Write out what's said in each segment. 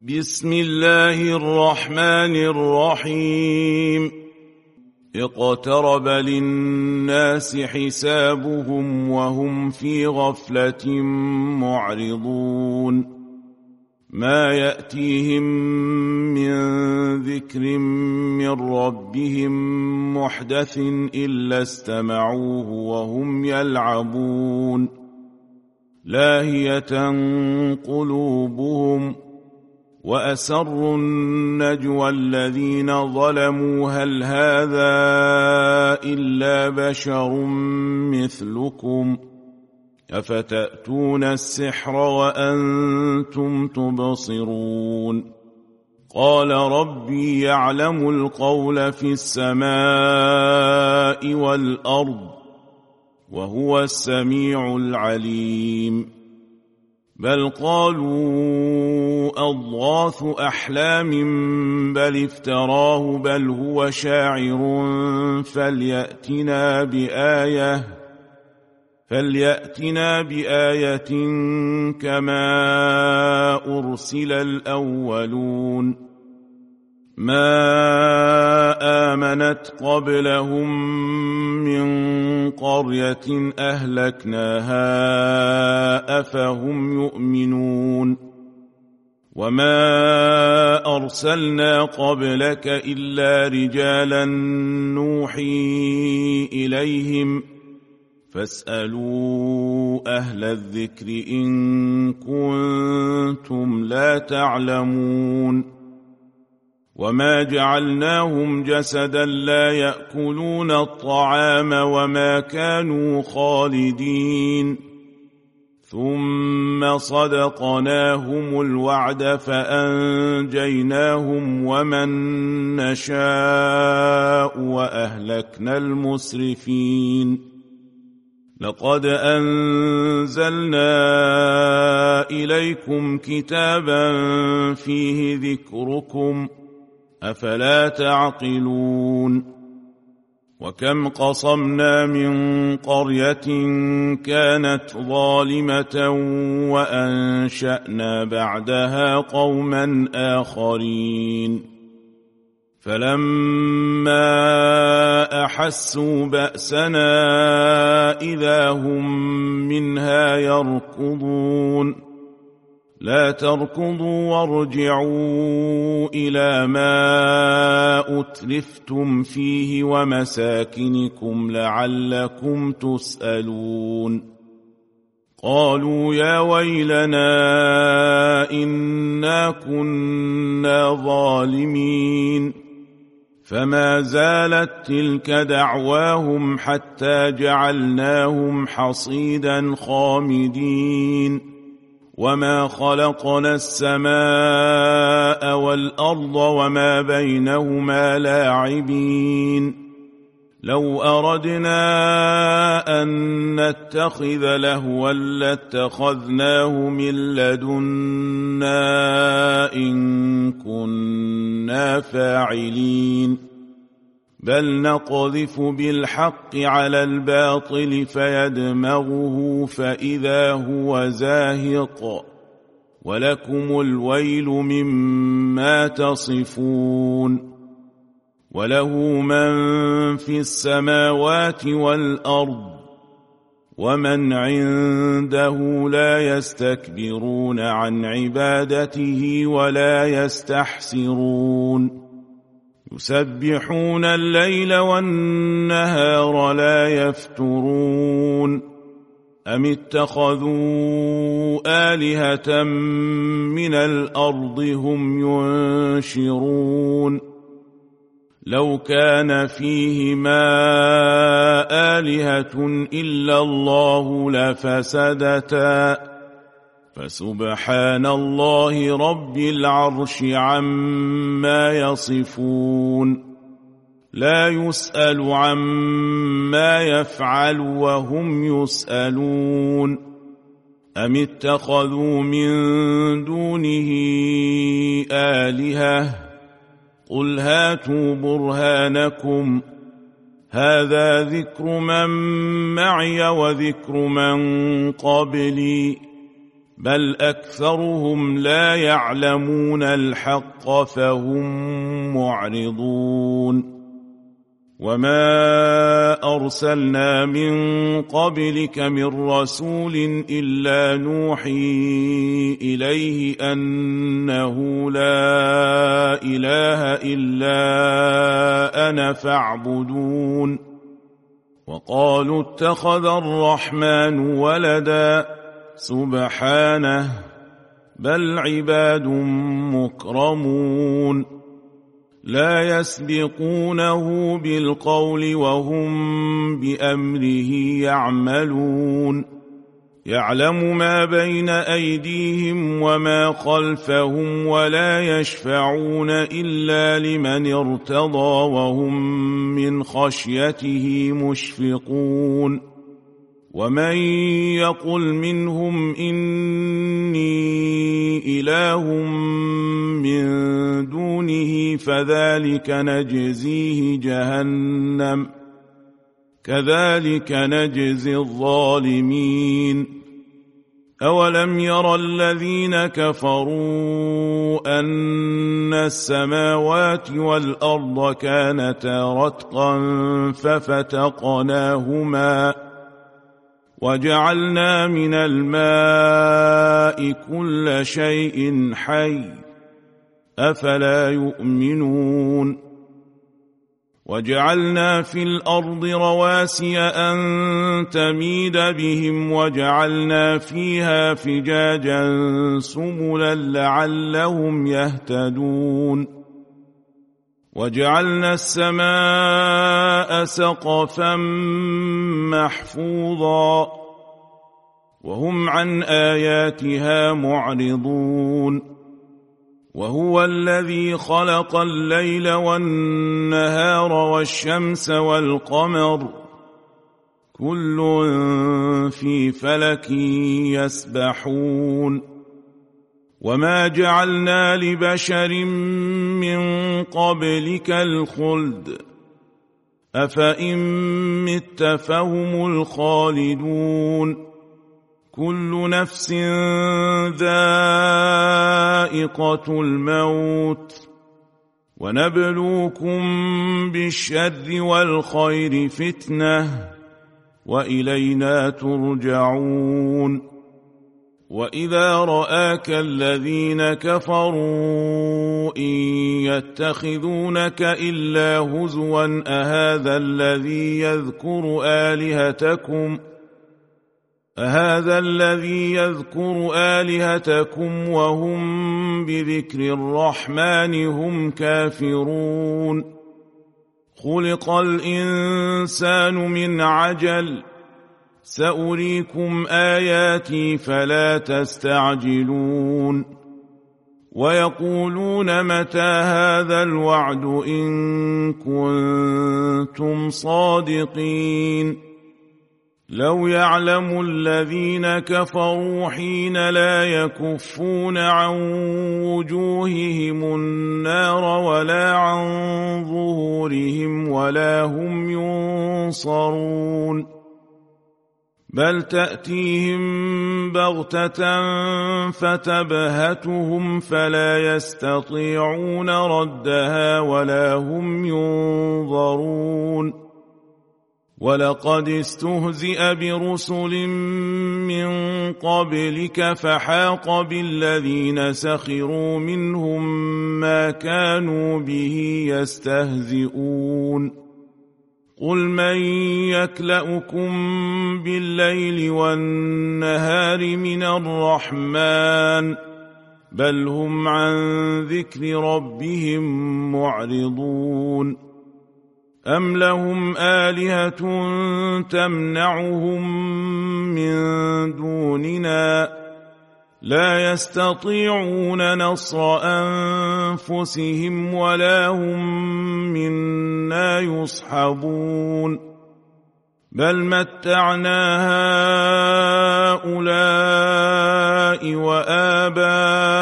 بسم الله الرحمن الرحيم. اقترب للناس حسابهم وهم في غفلة معرضون. ما يأتيهم من ذكر من ربهم محدث إلا استمعوه وهم يلعبون. لاهية قلوبهم وأسروا النجوى الذين ظلموا هل هذا إلا بشر مثلكم أفتأتون السحر وأنتم تبصرون. قال ربي يعلم القول في السماء والأرض وهو السميع العليم. بل قالوا أضغاث أحلام بل افتراه بل هو شاعر فليأتنا بآية كما أرسل الأولون. ما آمنت قبلهم من قرية أهلكناها أفهم يؤمنون. وما أرسلنا قبلك إلا رجالا نوحي إليهم فاسألوا أهل الذكر إن كنتم لا تعلمون. وما جعلناهم جسدا لا يأكلون الطعام وما كانوا خالدين. ثم صدقناهم الوعد فأنجيناهم ومن نشاء وأهلكنا المسرفين. لقد أنزلنا إليكم كتابا فيه ذكركم أفلا تعقلون. وكم قصمنا من قرية كانت ظالمة وأنشأنا بعدها قوما آخرين. فلما أحسوا بأسنا إذا هم منها يركضون. لا تركضوا وارجعوا إلى ما أترفتم فيه ومساكنكم لعلكم تسألون. قالوا يا ويلنا إنا كنا ظالمين. فما زالت تلك دعواهم حتى جعلناهم حصيدا خامدين. وما خلقنا السماء والأرض وما بينهما لاعبين. لو أردنا أن نتخذ لهوا لاتخذناه من لدنا إن كنا فاعلين. بل نقذف بالحق على الباطل فيدمغه فإذا هو زاهق ولكم الويل مما تصفون. وله من في السماوات والأرض ومن عنده لا يستكبرون عن عبادته ولا يستحسرون. يسبحون الليل والنهار لا يفترون. أم اتخذوا آلهة من الأرض هم ينشرون. لو كان فيهما آلهة إلا الله لفسدتا فسبحان الله رب العرش عما يصفون. لا يسأل عما يفعل وهم يسألون. أم اتخذوا من دونه آلهة قل هاتوا برهانكم هذا ذكر من معي وذكر من قبلي بل أكثرهم لا يعلمون الحق فهم معرضون وما أرسلنا من قبلك من رسول إلا نوحي إليه أنه لا إله إلا أنا فاعبدون وقالوا اتخذ الرحمن ولدا سبحانه بل عباد مكرمون لا يسبقونه بالقول وهم بأمره يعملون يعلم ما بين أيديهم وما خلفهم ولا يشفعون إلا لمن ارتضى وهم من خشيته مشفقون ومن يقل منهم إني إله من دونه فذلك نجزيه جهنم كذلك نجزي الظالمين أولم ير الذين كفروا أن السماوات والأرض كانتا رتقا ففتقناهما وجعلنا من الماء كل شيء حي أفلا يؤمنون وجعلنا في الأرض رواسي أن تميد بهم وجعلنا فيها فجاجا سبلا لعلهم يهتدون وجعلنا السماء سقفا محفوظا وهم عن آياتها معرضون وهو الذي خلق الليل والنهار والشمس والقمر كل في فلك يسبحون وما جعلنا لبشر من قبلك الخلد أفإن مت فهم الخالدون كل نفس ذائقة الموت ونبلوكم بالشر والخير فتنة وإلينا ترجعون وإذا رآك الذين كفروا إن يتخذونك إلا هزوا أهذا الذي يذكر آلهتكم وهم بذكر الرحمن هم كافرون خلق الإنسان من عجل سأريكم آياتي فلا تستعجلون ويقولون متى هذا الوعد إن كنتم صادقين لو يعلم الذين كفروا حين لا يكفون عن وجوههم النار ولا عن ظهورهم ولا هم ينصرون بل تأتيهم بغتة فتبهتهم فلا يستطيعون ردها ولا هم ينظرون ولقد استهزئ برسل من قبلك فحاق بالذين سخروا منهم ما كانوا به يستهزئون قل من يكلؤكم بالليل والنهار من الرحمن بل هم عن ذكر ربهم معرضون أم لهم آلهة تمنعهم من دوننا لا يستطيعون نصر أنفسهم ولا هم منا يصحبون بل متعنا هؤلاء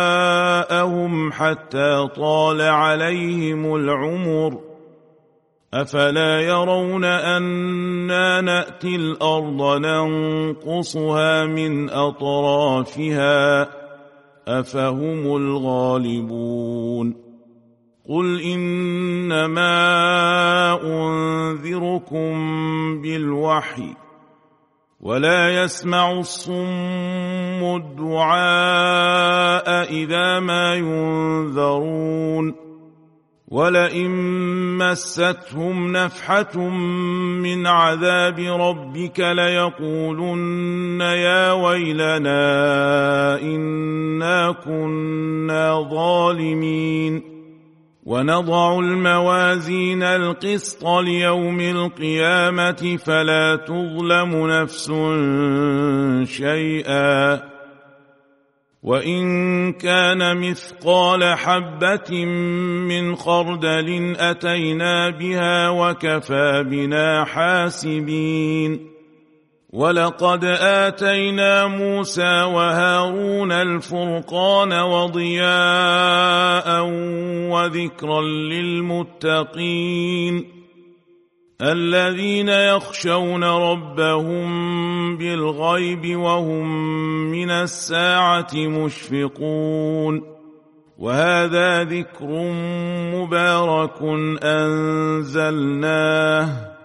وآباءهم حتى طال عليهم العمر أفلا يرون أنا نأتي الأرض ننقصها من أطرافها أفهم الغالبون قل إنما أنذركم بالوحي ولا يسمع الصم الدعاء إذا ما ينذرون ولئن مستهم نفحة من عذاب ربك ليقولن يا ويلنا إنا كنا ظالمين ونضع الموازين القسط ليوم القيامة فلا تظلم نفس شيئا وإن كان مثقال حبة من خردل أتينا بها وكفى بنا حاسبين ولقد آتينا موسى وهارون الفرقان وضياء وذكرا للمتقين الذين يخشون ربهم بالغيب وهم من الساعة مشفقون وهذا ذكر مبارك أنزلناه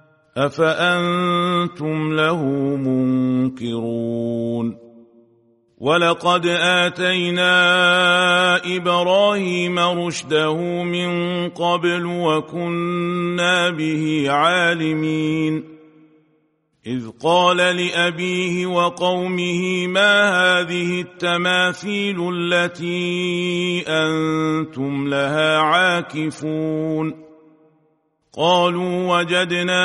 أفأنتم له منكرون ولقد آتينا إبراهيم رشده من قبل وكنا به عالمين إذ قال لأبيه وقومه ما هذه التماثيل التي أنتم لها عاكفون قالوا وجدنا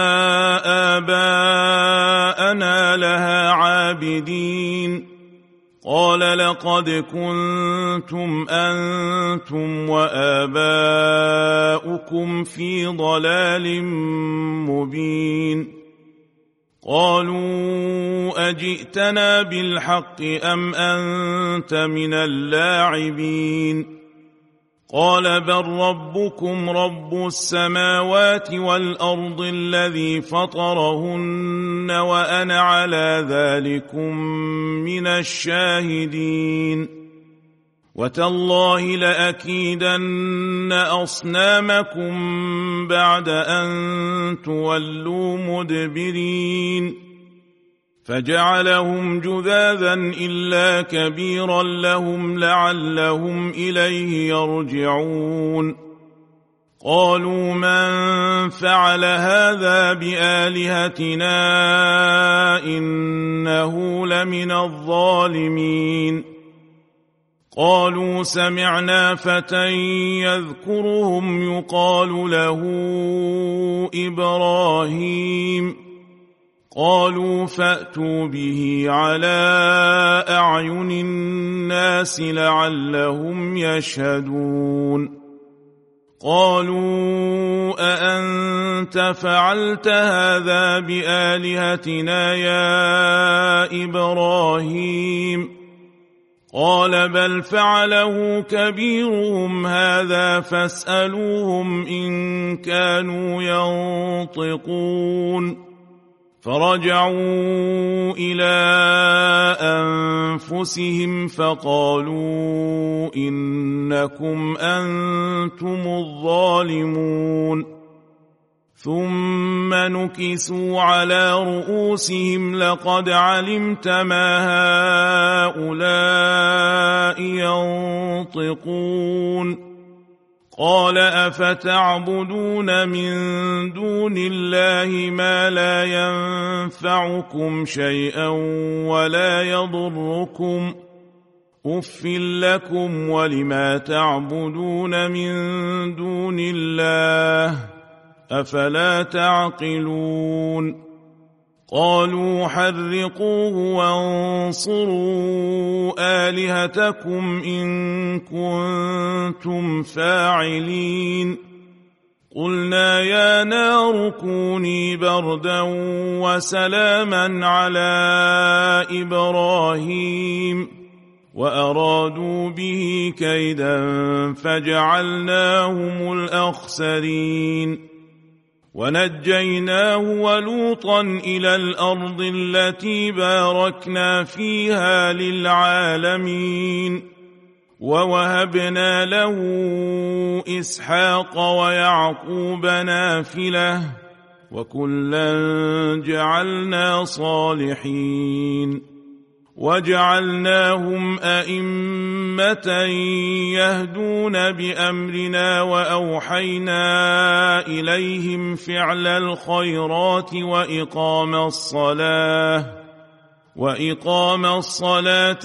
آباءنا لها عابدين قال لقد كنتم أنتم وآباؤكم في ضلال مبين قالوا أجئتنا بالحق أم أنت من اللاعبين قال بل ربكم رب السماوات والأرض الذي فطرهن وأنا على ذلكم من الشاهدين وتالله لأكيدن أصنامكم بعد أن تولوا مدبرين فجعلهم جذاذا إلا كبيرا لهم لعلهم إليه يرجعون قالوا من فعل هذا بآلهتنا إنه لمن الظالمين قالوا سمعنا فتى يذكرهم يقال له إبراهيم قالوا فأتوا به على أعين الناس لعلهم يشهدون قالوا أأنت فعلت هذا بآلهتنا يا إبراهيم قال بل فعله كبيرهم هذا فاسألوهم إن كانوا ينطقون فرجعوا إلى أنفسهم فقالوا إنكم أنتم الظالمون ثم نكسوا على رؤوسهم لقد علمت ما هؤلاء ينطقون قال أفتعبدون من دون الله ما لا ينفعكم شيئا ولا يضركم أف لكم ولما تعبدون من دون الله أفلا تعقلون قالوا حرقوه وانصروا آلهتكم إن كنتم فاعلين قلنا يا نار كوني بردا وسلاما على إبراهيم وأرادوا به كيدا فجعلناهم الأخسرين ونجيناه ولوطا إلى الأرض التي باركنا فيها للعالمين ووهبنا له إسحاق ويعقوب نافلة وكلا جعلنا صالحين وجعلناهم أئمة يهدون بأمرنا وأوحينا إليهم فعل الخيرات وإقام الصلاة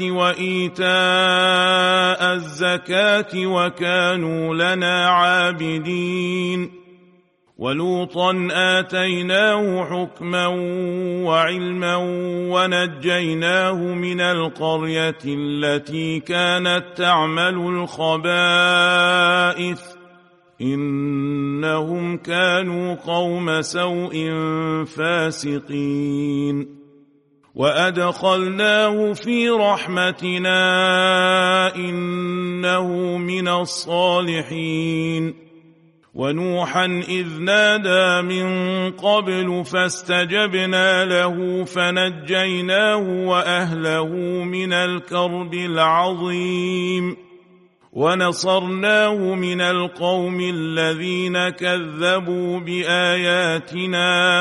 وإيتاء الزكاة وكانوا لنا عابدين ولوطا آتيناه حكما وعلما ونجيناه من القرية التي كانت تعمل الخبائث إنهم كانوا قوم سوء فاسقين وأدخلناه في رحمتنا إنه من الصالحين ونوحا إذ نادى من قبل فاستجبنا له فنجيناه وأهله من الكرب العظيم ونصرناه من القوم الذين كذبوا بآياتنا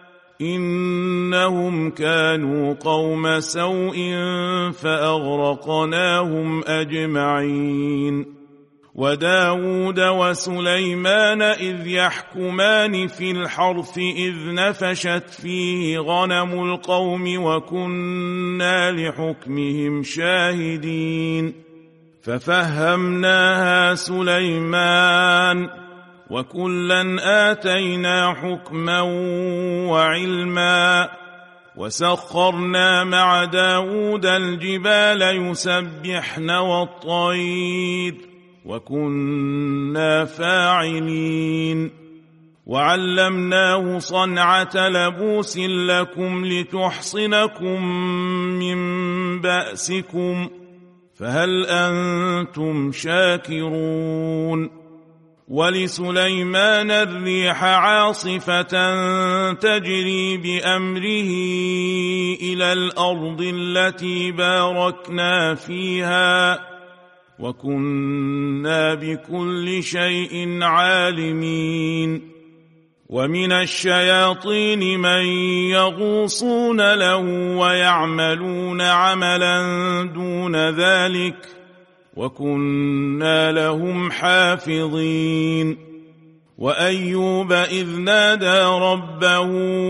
إنهم كانوا قوم سوء فأغرقناهم أجمعين وداود وسليمان إذ يحكمان في الحرث إذ نفشت فيه غنم القوم وكنا لحكمهم شاهدين ففهمناها سليمان وكلا آتينا حكما وعلما وسخرنا مع داود الجبال يسبحن والطير وكنا فاعلين وعلمناه صنعة لبوس لكم لتحصنكم من بأسكم فهل أنتم شاكرون ولسليمان الريح عاصفة تجري بأمره إلى الأرض التي باركنا فيها وكنا بكل شيء عالمين ومن الشياطين من يغوصون له ويعملون عملا دون ذلك وكنا لهم حافظين وأيوب إذ نادى ربه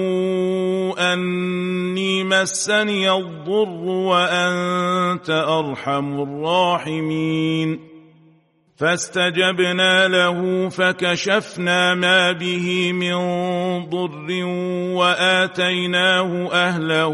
أني مسني الضر وأنت أرحم الراحمين فاستجبنا له فكشفنا ما به من ضر وآتيناه أهله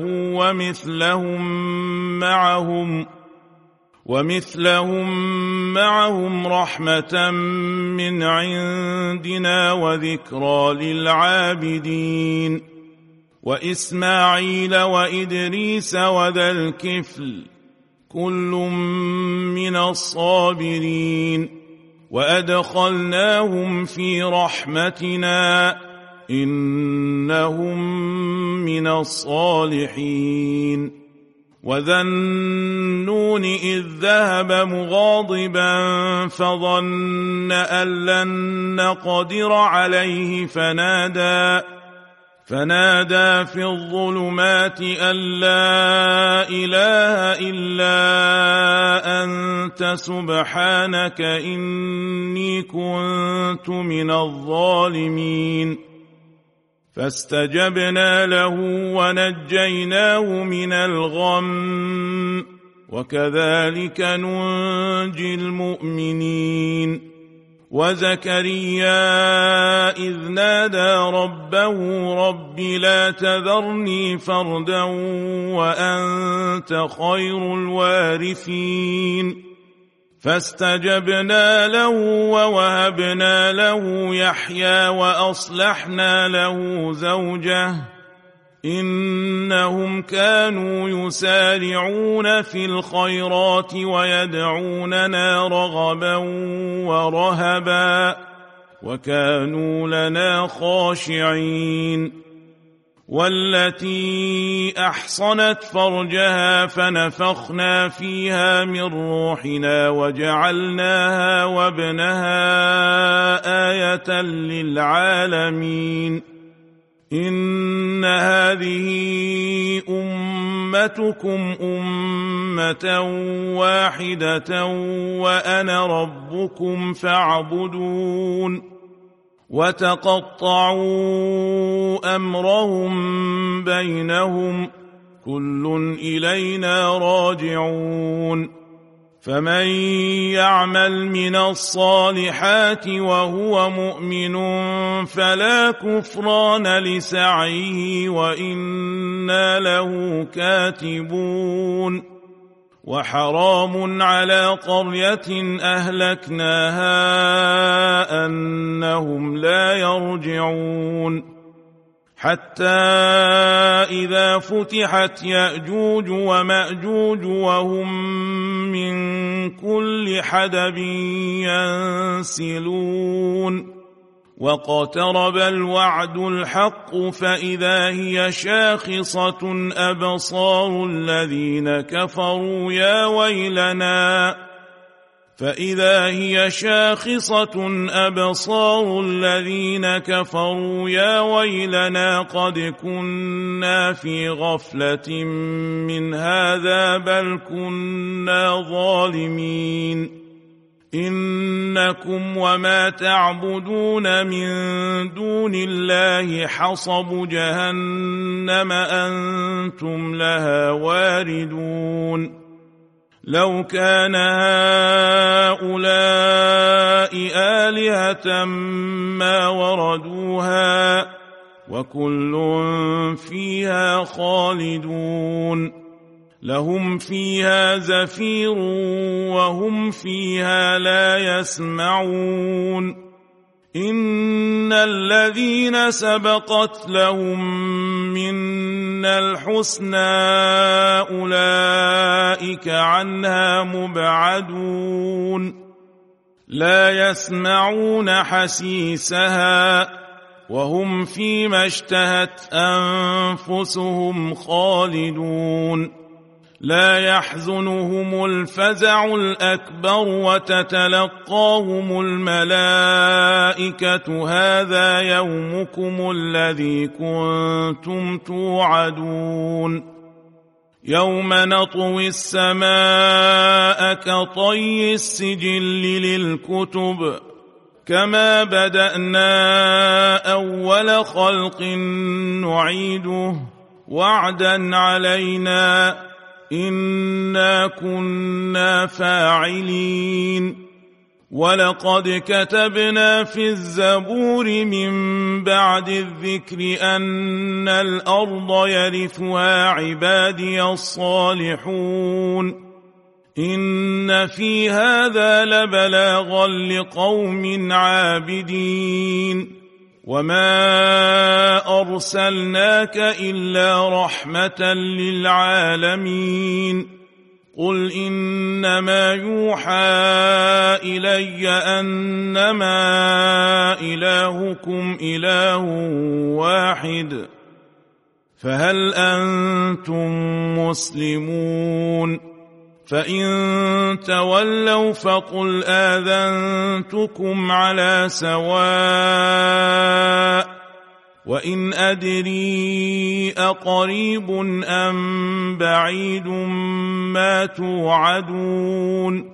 ومثلهم معهم رحمة من عندنا وذكرى للعابدين وإسماعيل وإدريس وذا الكفل كل من الصابرين وأدخلناهم في رحمتنا إنهم من الصالحين وذا النون إذ ذهب مغاضبا فظن أن لن نقدر عليه فنادى في الظلمات أن لا إله إلا أنت سبحانك إني كنت من الظالمين فاستجبنا له ونجيناه من الغم وكذلك ننجي المؤمنين وزكريا إذ نادى ربه رب لا تذرني فردا وأنت خير الوارثين فاستجبنا له ووهبنا له يحيى وأصلحنا له زوجه إنهم كانوا يسارعون في الخيرات ويدعوننا رغبا ورهبا وكانوا لنا خاشعين. والتي أحصنت فرجها فنفخنا فيها من روحنا وجعلناها وابنها آية للعالمين. إن هذه أمتكم أمة واحدة وأنا ربكم فاعبدون. وتقطعوا أمرهم بينهم كل إلينا راجعون. فمن يعمل من الصالحات وهو مؤمن فلا كفران لسعيه وإنا له كاتبون. وحرام على قرية أهلكناها أنهم لا يرجعون. حتى إذا فتحت يأجوج ومأجوج وهم من كل حدب ينسلون. واقترب الوعد الحق فإذا هي شاخصة أبصار الذين كفروا يا ويلنا قد كنا في غفلة من هذا بل كنا ظالمين. إنكم وما تعبدون من دون الله حصب جهنم أنتم لها واردون. لو كان هؤلاء آلهة ما وردوها وكل فيها خالدون. لهم فيها زفير وهم فيها لا يسمعون. إن الذين سبقت لهم منا الحسنى أولئك عنها مبعدون. لا يسمعون حسيسها وهم فيما اشتهت أنفسهم خالدون. لا يحزنهم الفزع الأكبر وتتلقاهم الملائكة هذا يومكم الذي كنتم توعدون. يوم نطوي السماء كطي السجل للكتب كما بدأنا أول خلق نعيده وعدا علينا إنا كنا فاعلين. ولقد كتبنا في الزبور من بعد الذكر أن الأرض يرثها عبادي الصالحون. إن في هذا لبلاغا لقوم عابدين. وما أرسلناك إلا رحمة للعالمين. قل إنما يوحى إلي أنما إلهكم إله واحد فهل أنتم مسلمون؟ فإن تولوا فقل آذنتكم على سواء. وإن أدري أقريب أم بعيد ما توعدون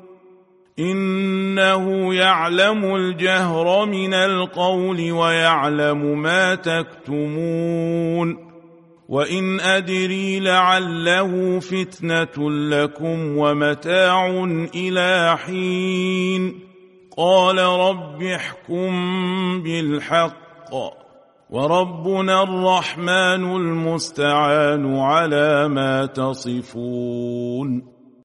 إنه يعلم الجهر من القول ويعلم ما تكتمون. وإن أدري لعله فتنة لكم ومتاع إلى حين. قال رب احكم بالحق وربنا الرحمن المستعان على ما تصفون.